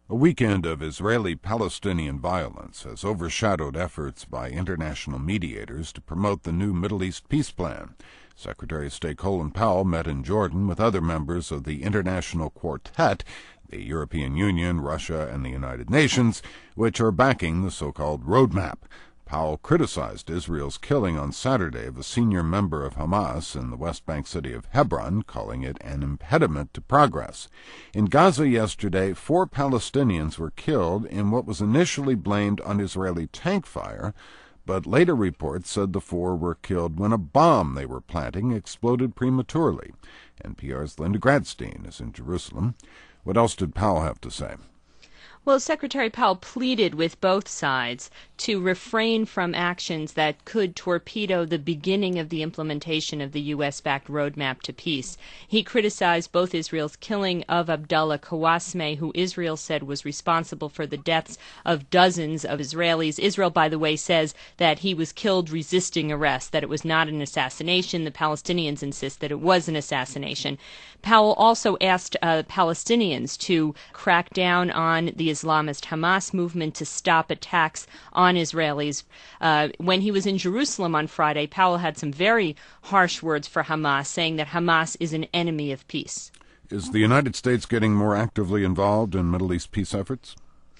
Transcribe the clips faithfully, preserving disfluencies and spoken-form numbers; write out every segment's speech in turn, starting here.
A weekend of Israeli-Palestinian violence has overshadowed efforts by international mediators to promote the new Middle East peace plan. Secretary of State Colin Powell met in Jordan with other members of the International Quartet, the European Union, Russia, and the United Nations, which are backing the so-called roadmap. Powell criticized Israel's killing on Saturday of a senior member of Hamas in the West Bank city of Hebron, calling it an impediment to progress. In Gaza yesterday, four Palestinians were killed in what was initially blamed on Israeli tank fire, but later reports said the four were killed when a bomb they were planting exploded prematurely. N P R's Linda Gradstein is in Jerusalem. What else did Powell have to say? Well, Secretary Powell pleaded with both sides to refrain from actions that could torpedo the beginning of the implementation of the U S-backed roadmap to peace. He criticized both Israel's killing of Abdullah Qawasmeh, who Israel said was responsible for the deaths of dozens of Israelis. Israel, by the way, says that he was killed resisting arrest, that it was not an assassination. The Palestinians insist that it was an assassination. Powell also asked uh, Palestinians to crack down on the Islamist Hamas movement to stop attacks on Israelis. Uh, when he was in Jerusalem on Friday, Powell had some very harsh words for Hamas, saying that Hamas is an enemy of peace. Is the United States getting more actively involved in Middle East peace efforts?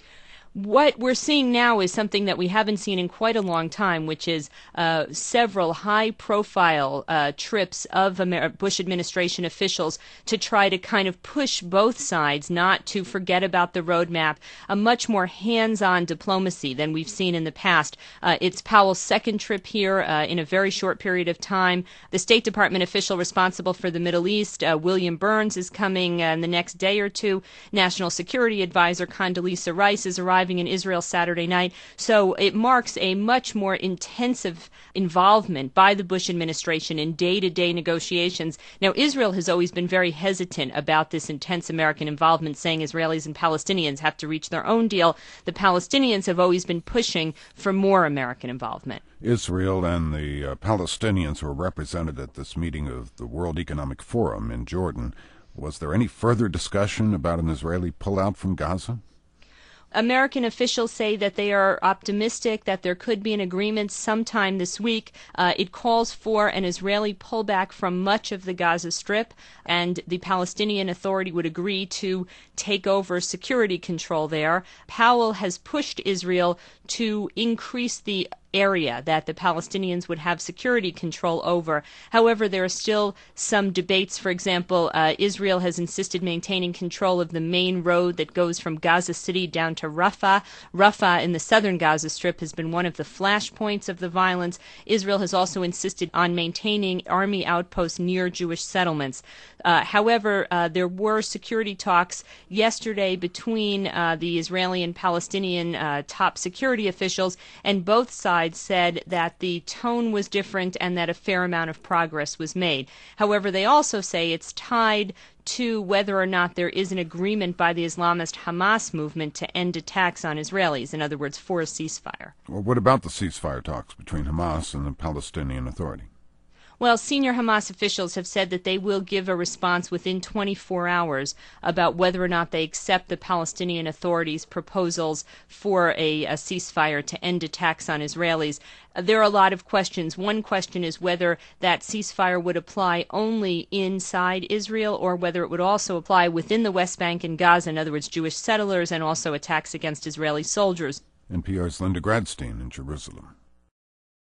What we're seeing now is something that we haven't seen in quite a long time, which is uh, several high-profile uh, trips of Amer- Bush administration officials to try to kind of push both sides not to forget about the roadmap, a much more hands-on diplomacy than we've seen in the past. Uh, it's Powell's second trip here uh, in a very short period of time. The State Department official responsible for the Middle East, uh, William Burns, is coming uh, in the next day or two. National Security Advisor Condoleezza Rice is arriving in Israel Saturday night. So it marks a much more intensive involvement by the Bush administration in day-to-day negotiations. Now, Israel has always been very hesitant about this intense American involvement, saying Israelis and Palestinians have to reach their own deal. The Palestinians have always been pushing for more American involvement. Israel and the uh, Palestinians were represented at this meeting of the World Economic Forum in Jordan. Was there any further discussion about an Israeli pullout from Gaza? American officials say that they are optimistic that there could be an agreement sometime this week. Uh, it calls for an Israeli pullback from much of the Gaza Strip, and the Palestinian Authority would agree to take over security control there. Powell has pushed Israel to increase the area that the Palestinians would have security control over. However, there are still some debates. For example, uh, Israel has insisted maintaining control of the main road that goes from Gaza City down to Rafah. Rafah in the southern Gaza Strip has been one of the flashpoints of the violence. Israel has also insisted on maintaining army outposts near Jewish settlements. Uh, however, uh, there were security talks yesterday between uh, the Israeli and Palestinian uh, top security officials, and both sides said that the tone was different and that a fair amount of progress was made. However, they also say it's tied to whether or not there is an agreement by the Islamist Hamas movement to end attacks on Israelis, in other words, for a ceasefire. Well, what about the ceasefire talks between Hamas and the Palestinian Authority? Well, senior Hamas officials have said that they will give a response within twenty-four hours about whether or not they accept the Palestinian Authority's proposals for a, a ceasefire to end attacks on Israelis. Uh, there are a lot of questions. One question is whether that ceasefire would apply only inside Israel or whether it would also apply within the West Bank and Gaza, in other words, Jewish settlers, and also attacks against Israeli soldiers. N P R's Linda Gradstein in Jerusalem.